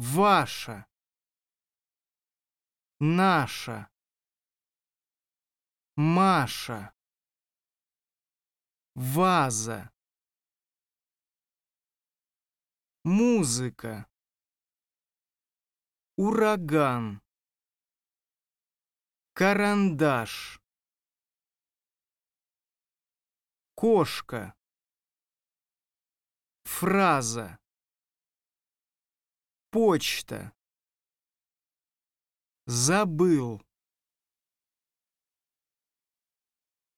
ваша, наша, Маша, ваза, музыка, ураган, карандаш, кошка, фраза, почта, забыл,